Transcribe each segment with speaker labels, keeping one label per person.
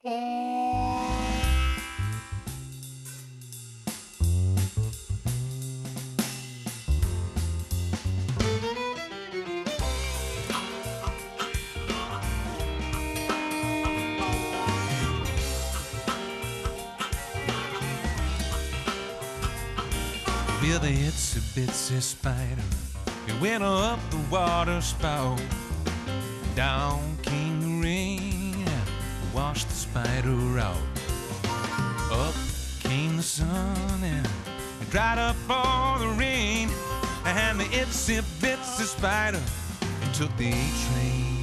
Speaker 1: With the itsy bitsy spider, it went up the water spout. Down came the rain, washed the spider out. Up came the sun and it dried up all the rain. And the itsy bitsy spider, it took the A train.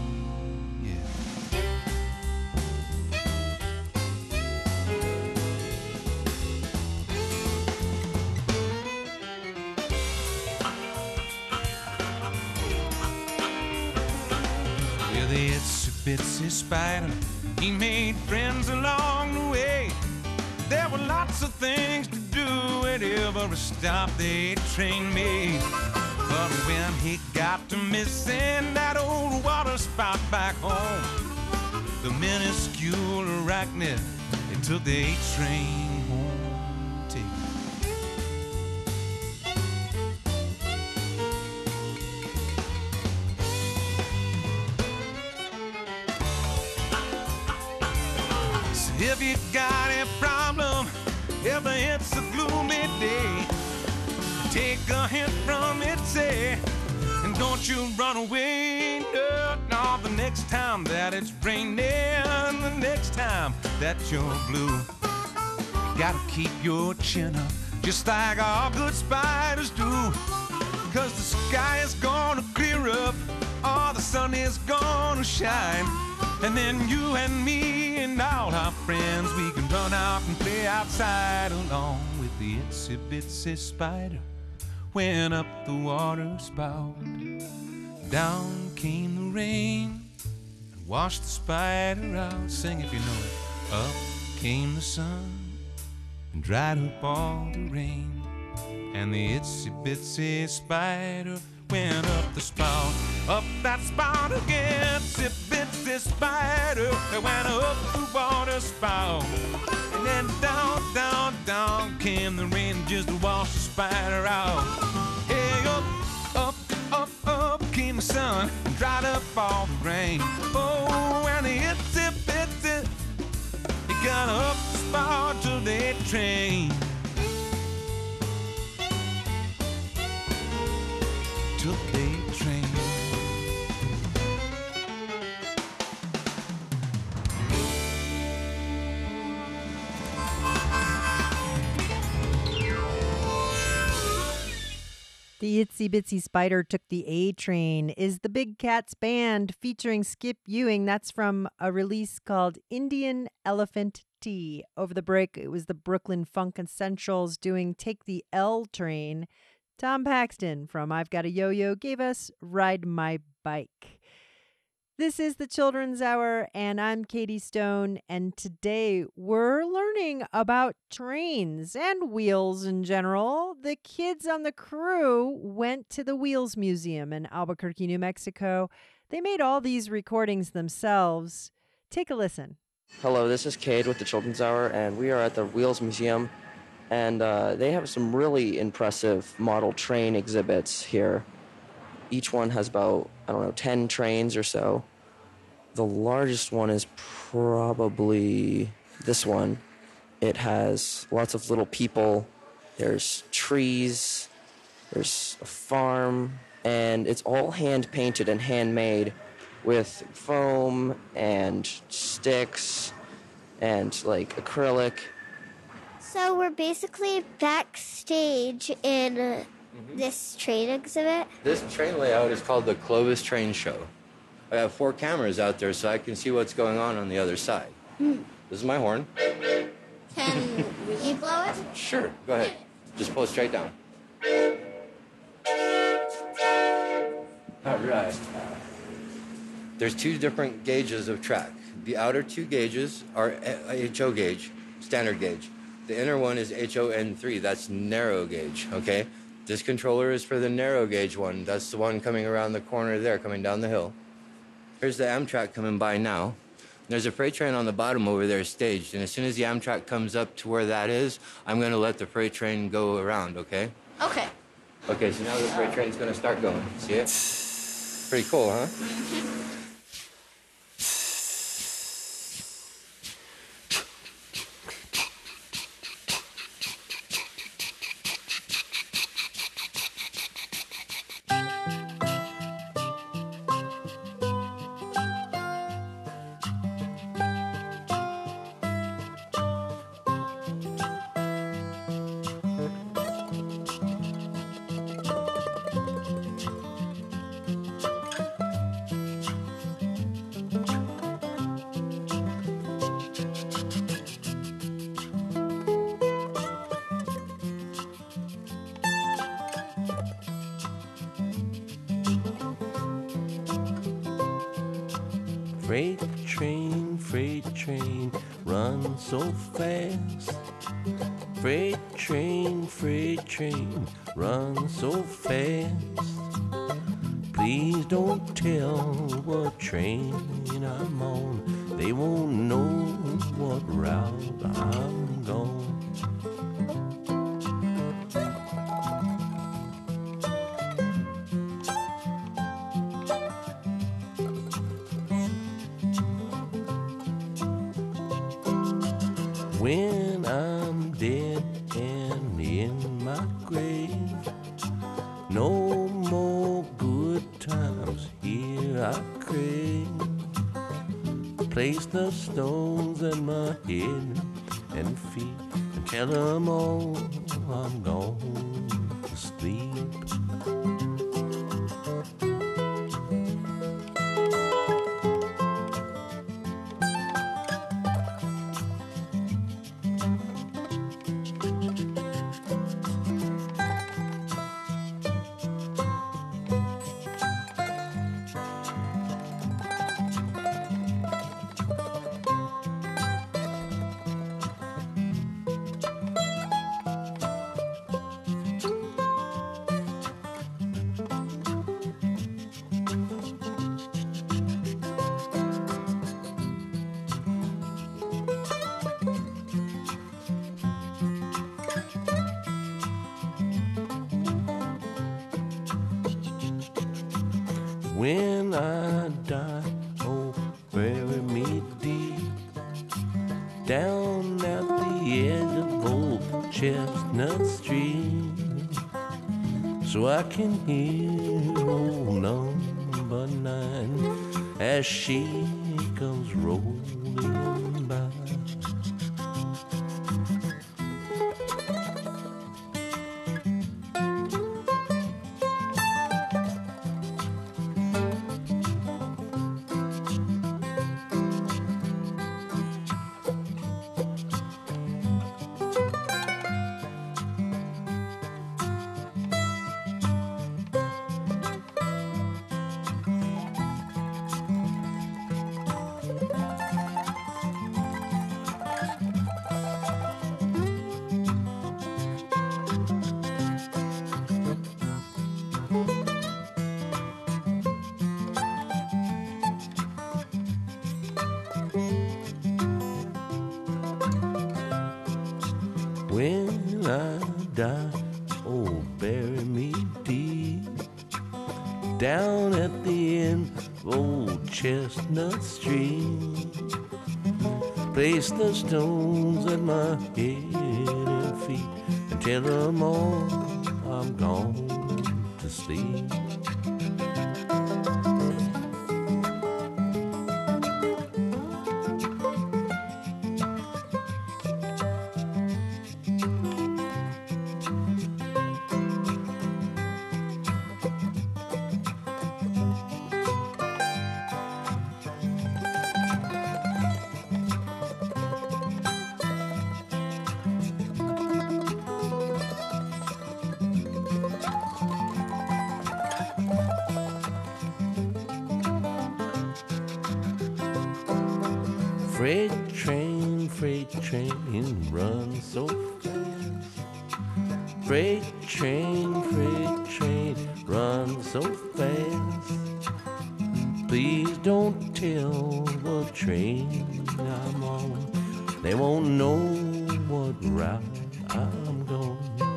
Speaker 1: The itsy bitsy spider, he made friends along the way. There were lots of things to do at every stop the train made. But when he got to missing that old water spout back home, the minuscule arachnid, it took the A train home. Take it. If you got a problem, if it's a gloomy day, take a hint from Itsy, and don't you run away. No, the next time that it's raining, the next time that you're blue, you gotta keep your chin up, just like all good spiders do. 'Cause the sky is gonna clear up, or the sun is gonna shine. And then you and me and all our friends, we can run out and play outside along with the itsy bitsy spider. Went up the water spout. Down came the rain and washed the spider out. Sing if you know it. Up came the sun and dried up all the rain. And the itsy bitsy spider went up the spout. Up that spout again, itsy bitsy spider, it went up the water spout. And then down, down, down came the rain just to wash the spider out. Hey, up, up, up, up came the sun and dried up all the rain. Oh, and the itsy bitsy, it got up the spout to the train. Took the train.
Speaker 2: The Itsy Bitsy Spider Took the A Train is the Big Cats Band featuring Skip Ewing. That's from a release called Indian Elephant Tea. Over the break, it was the Brooklyn Funk Essentials doing Take the L Train. Tom Paxton from I've Got a Yo-Yo gave us Ride My Bike. This is the Children's Hour, and I'm Katie Stone, and today we're learning about trains and wheels in general. The kids on the crew went to the Wheels Museum in Albuquerque, New Mexico. They made all these recordings themselves. Take a listen.
Speaker 3: Hello, this is Cade with the Children's Hour, and we are at the Wheels Museum. And they have some really impressive model train exhibits here. Each one has about, 10 trains or so. The largest one is probably this one. It has lots of little people. There's trees. There's a farm. And it's all hand-painted and handmade with foam and sticks and, acrylic.
Speaker 4: So we're basically backstage in this train exhibit.
Speaker 5: This train layout is called the Clovis Train Show. I have 4 cameras out there so I can see what's going on the other side. This is my horn.
Speaker 4: Can you blow it?
Speaker 5: Sure, go ahead. Just pull it straight down. All right. There's 2 different gauges of track. The outer 2 gauges are HO gauge, standard gauge. The inner one is HON3, that's narrow gauge, okay? This controller is for the narrow gauge one. That's the one coming around the corner there, coming down the hill. Here's the Amtrak coming by now. There's a freight train on the bottom over there staged, and as soon as the Amtrak comes up to where that is, I'm going to let the freight train go around, okay?
Speaker 4: Okay.
Speaker 5: Okay, so now the freight train's going to start going. See it? Pretty cool, huh?
Speaker 6: Freight train, run so fast. Freight train, run so fast. Please don't tell what train I'm on. They won't know what route I'm going. When I'm dead and in my grave, no more good times here I crave. Place the stones in my head and feet and tell them all I'm gone to sleep. When I die, oh, bury me deep down at the edge of old Chestnut Street, so I can hear old number 9 as she comes rolling by. When I die, oh, bury me deep down at the end of old Chestnut Street. Place the stones at my head and feet and tell them all I'm gone to sleep. Freight train, run so fast. Freight train, run so fast. Please don't tell what train I'm on. They won't know what route I'm going.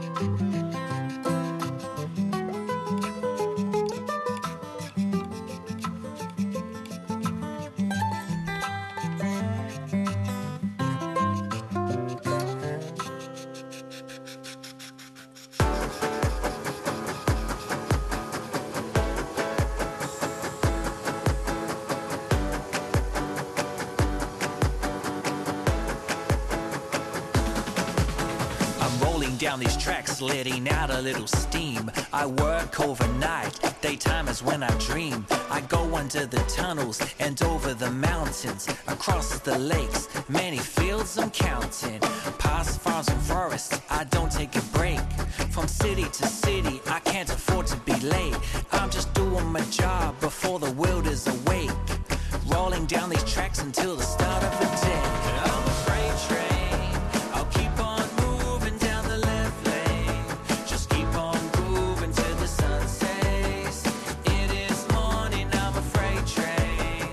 Speaker 7: Down these tracks, letting out a little steam. I work overnight, daytime is when I dream. I go under the tunnels and over the mountains, across the lakes, many fields I'm counting. Past farms and forests, I don't take a break. From city to city, I can't afford to be late. I'm just doing my job before the world is awake. Rolling down these tracks until the start of the day. I'm a freight train, I'll keep on moving down the left lane. Just keep on moving till the sun sets. It is morning, I'm a freight train.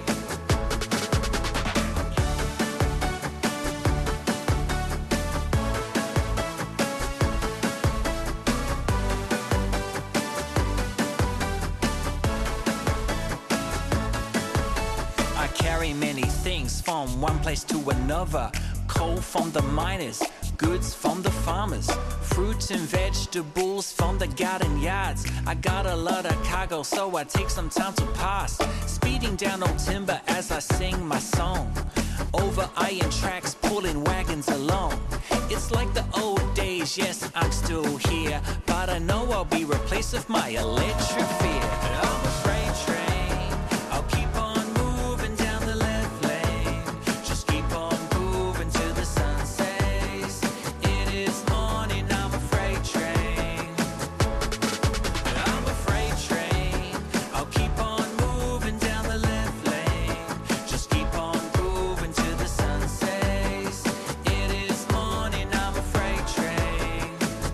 Speaker 7: I carry many things from one place to another. Coal from the miners, goods from the farmers, fruits and vegetables from the garden yards. I got a lot of cargo, so I take some time to pass. Speeding down old timber as I sing my song. Over iron tracks, pulling wagons along. It's like the old days, yes, I'm still here. But I know I'll be replaced with my electric fear. I'm a freight train, I'll keep on moving down the left lane. Just keep on moving till the sun sets. It is morning, I'm a freight train. I'm a freight train, I'll keep on moving down the left lane. Just keep on moving till the sun sets. It is morning, I'm a freight train.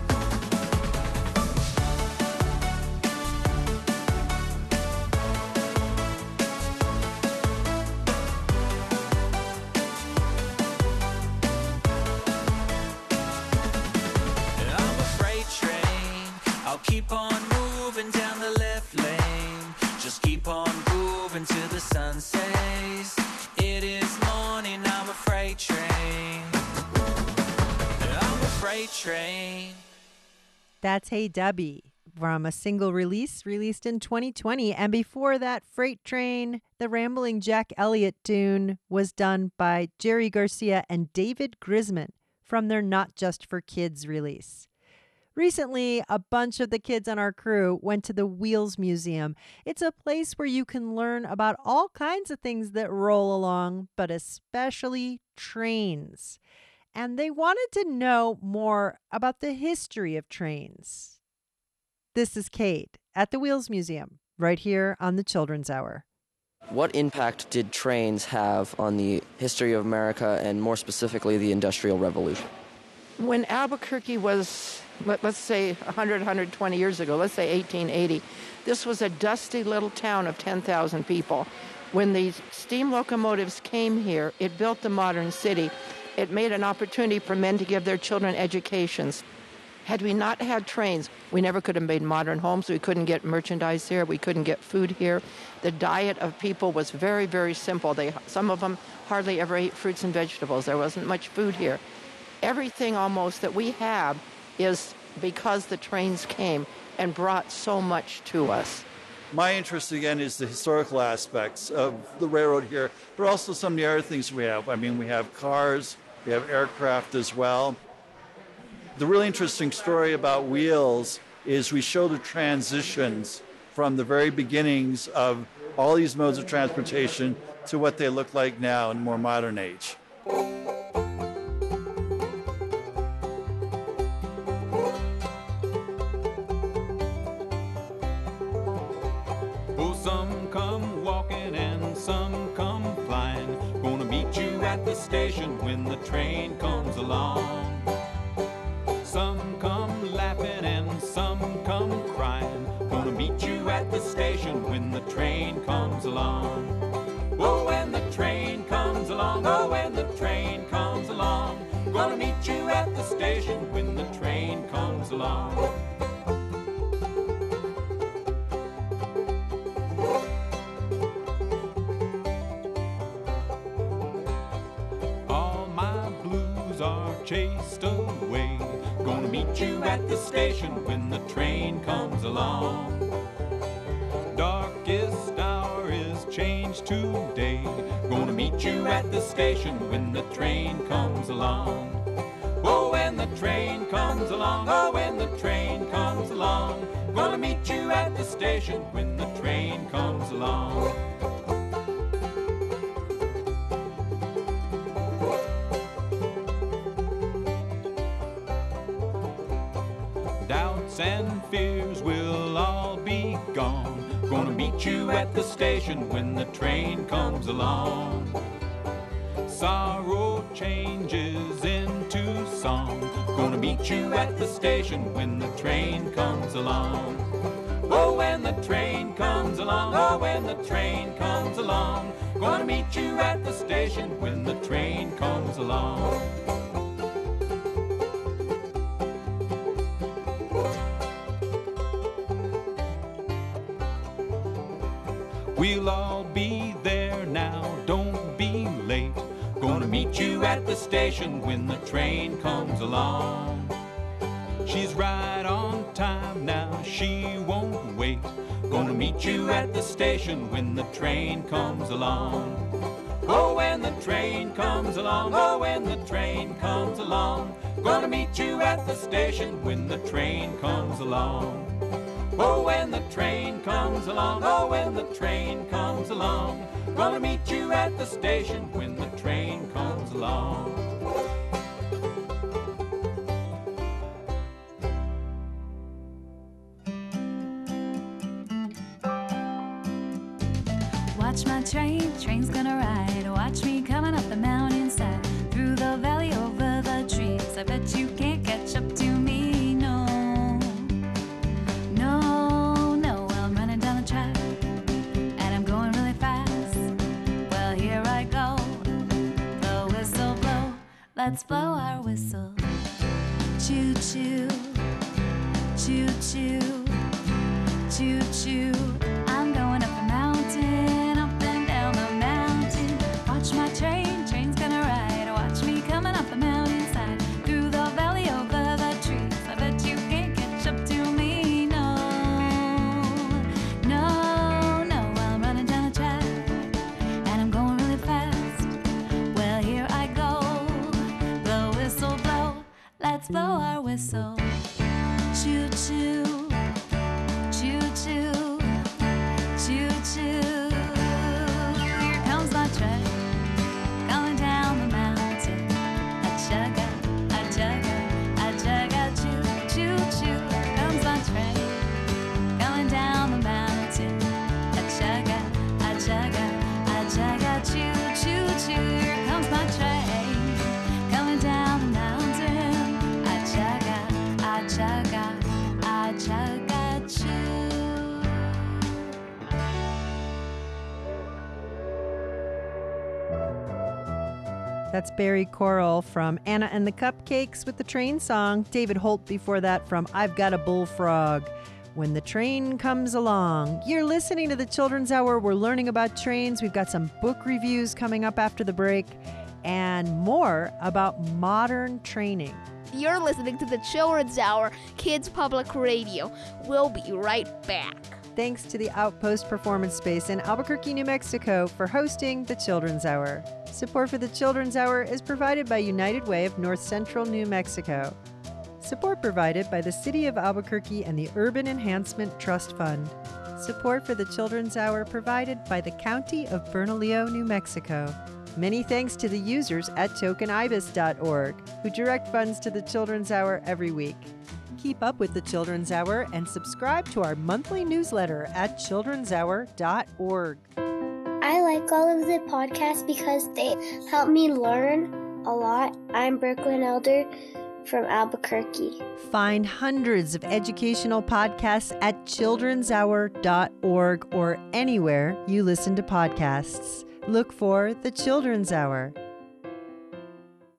Speaker 7: I'm a freight train, I'll keep on moving down the left lane. Just keep on moving till the sun sets. It is morning, I'm a freight train. I'm a freight train.
Speaker 2: That's Hey Debbie from a single release released in 2020. And before that, Freight Train, the rambling Jack Elliott tune, was done by Jerry Garcia and David Grisman from their Not Just for Kids release. Recently, a bunch of the kids on our crew went to the Wheels Museum. It's a place where you can learn about all kinds of things that roll along, but especially trains. And they wanted to know more about the history of trains. This is Kate at the Wheels Museum, right here on the Children's Hour.
Speaker 3: What impact did trains have on the history of America and more specifically the Industrial Revolution?
Speaker 8: When Albuquerque was, let's say 100, 120 years ago, let's say 1880, this was a dusty little town of 10,000 people. When these steam locomotives came here, it built the modern city. It made an opportunity for men to give their children educations. Had we not had trains, we never could have made modern homes. We couldn't get merchandise here. We couldn't get food here. The diet of people was very, very simple. Some of them hardly ever ate fruits and vegetables. There wasn't much food here. Everything almost that we have is because the trains came and brought so much to us.
Speaker 9: My interest, again, is the historical aspects of the railroad here, but also some of the other things we have. I mean, we have cars, we have aircraft as well. The really interesting story about Wheels is we show the transitions from the very beginnings of all these modes of transportation to what they look like now in a more modern age.
Speaker 1: Oh, some come walking and some come flying. Gonna meet you at the station when the train comes along. Some come laughing and some come crying. Gonna meet you at the station when the train comes along.
Speaker 7: along. Oh, when the train comes along, oh, when the train comes along, gonna meet you at the station when the train comes along. All my blues are chased away, gonna meet you at the station when the train comes along. Darkest hour is changed today, gonna meet you at the station when the train comes along. Oh, when the train comes along, oh, when the train comes along, gonna meet you at the station when the train comes along. Doubts and fears will all be gone, gonna meet you at the station when the train comes along. Sorrow changes into song, gonna meet you at the station when the train comes along. Oh, when the train comes along, oh, when the train comes along, gonna meet you at the station when the train comes along. We'll all be there now, don't be late, gonna meet you at the station when the train comes along. She's right on time now, she won't wait, gonna meet you at the station when the train comes along. Oh, when the train comes along, oh, when the train comes along, gonna meet you at the station when the train comes along. Oh, when the train comes along, oh, when the train comes along, gonna meet you at the station when the train comes along.
Speaker 10: Watch my train, train's gonna ride. Watch me coming up the mountainside, through the valley, over the trees. I bet you can't catch up to me, no. No, no, I'm running down the track, and I'm going really fast. Well, here I go, the whistle blow. Let's blow our whistle. Choo-choo, choo-choo, choo-choo. I'm going up the mountain, up and down the mountain. Watch my train, train's gonna ride. Watch me coming up the mountainside, through the valley, over the trees. I bet you can't catch up to me, no. No, no, I'm running down the track, and I'm going really fast. Well, here I go, the whistle blow. Let's blow our whistle. Choo-choo, choo-choo, choo-choo. Here comes my train, coming down the mountain. A-chugga, a-chugga, a-chugga, choo-choo-choo. Here comes my train, coming down the mountain. A-chugga, a-chugga, a-chugga, choo-choo-choo. Here comes my train, coming down the mountain. A-chugga, a-chugga, a-chugga, choo.
Speaker 2: That's Barry Coral from Anna and the Cupcakes with the train song. David Holt before that from I've Got a Bullfrog. When the Train Comes Along. You're listening to the Children's Hour. We're learning about trains. We've got some book reviews coming up after the break and more about modern training.
Speaker 11: You're listening to the Children's Hour, Kids Public Radio. We'll be right back.
Speaker 2: Thanks to the Outpost Performance Space in Albuquerque, New Mexico for hosting the Children's Hour. Support for the Children's Hour is provided by United Way of North Central New Mexico. Support provided by the City of Albuquerque and the Urban Enhancement Trust Fund. Support for the Children's Hour provided by the County of Bernalillo, New Mexico. Many thanks to the users at tokenibis.org who direct funds to the Children's Hour every week. Keep up with the Children's Hour and subscribe to our monthly newsletter at childrenshour.org.
Speaker 4: I like all of the podcasts because they help me learn a lot. I'm Brooklyn Elder from Albuquerque.
Speaker 2: Find hundreds of educational podcasts at childrenshour.org or anywhere you listen to podcasts. Look for The Children's Hour.